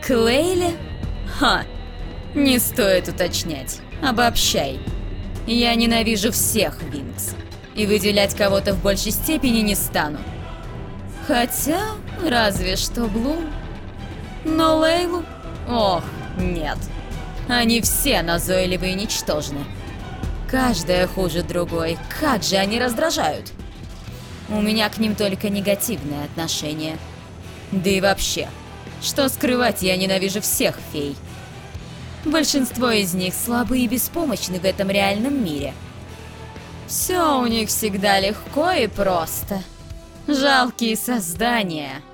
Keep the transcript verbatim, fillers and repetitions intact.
К Лейле? Ха, не стоит уточнять. Обобщай. Я ненавижу всех Винкс. И выделять кого-то в большей степени не стану. Хотя, разве что Блум. Но Лейлу? Ох, нет. Они все назойливы и ничтожны. Каждая хуже другой. Как же они раздражают. У меня к ним только негативное отношение. Да и вообще, что скрывать, я ненавижу всех фей. Большинство из них слабы и беспомощны в этом реальном мире. Все у них всегда легко и просто. Жалкие создания.